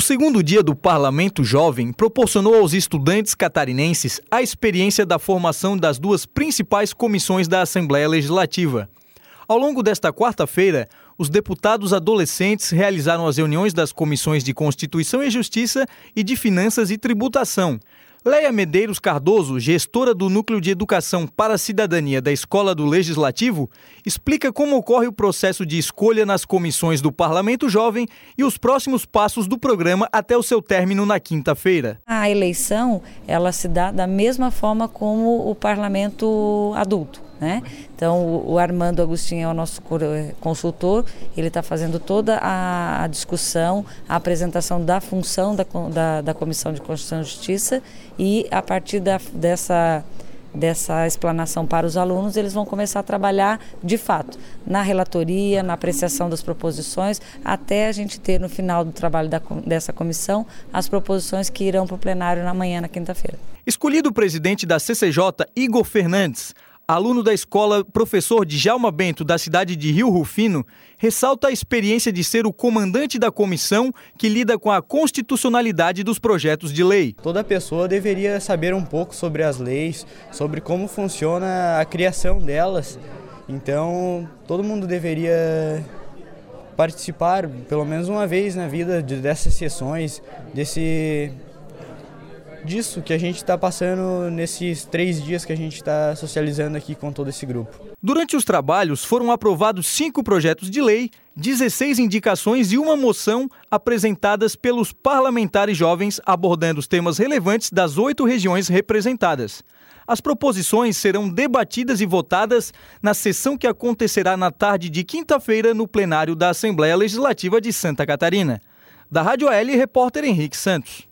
segundo dia do Parlamento Jovem proporcionou aos estudantes catarinenses a experiência da formação das duas principais comissões da Assembleia Legislativa. Ao longo desta quarta-feira, os deputados adolescentes realizaram as reuniões das comissões de Constituição e Justiça e de Finanças e Tributação. Leia Medeiros Cardoso, gestora do Núcleo de Educação para a Cidadania da Escola do Legislativo, explica como ocorre o processo de escolha nas comissões do Parlamento Jovem e os próximos passos do programa até o seu término na quinta-feira. A eleição, ela se dá da mesma forma como o parlamento adulto, né? Então, o Armando Agostinho é o nosso consultor, ele está fazendo toda a discussão, a apresentação da função da Comissão de Constituição e Justiça e a partir dessa explanação para os alunos, eles vão começar a trabalhar de fato na relatoria, na apreciação das proposições, até a gente ter no final do trabalho dessa comissão as proposições que irão para o plenário amanhã, na quinta-feira. Escolhido o presidente da CCJ, Igor Fernandes, aluno da escola Professor Djalma Bento, da cidade de Rio Rufino, ressalta a experiência de ser o comandante da comissão que lida com a constitucionalidade dos projetos de lei. Toda pessoa deveria saber um pouco sobre as leis, sobre como funciona a criação delas. Então, todo mundo deveria participar, pelo menos uma vez na vida, dessas sessões, disso que a gente está passando nesses 3 dias que a gente está socializando aqui com todo esse grupo. Durante os trabalhos foram aprovados 5 projetos de lei, 16 indicações e uma moção apresentadas pelos parlamentares jovens abordando os temas relevantes das 8 regiões representadas. As proposições serão debatidas e votadas na sessão que acontecerá na tarde de quinta-feira no plenário da Assembleia Legislativa de Santa Catarina. Da Rádio AL, repórter Henrique Santos.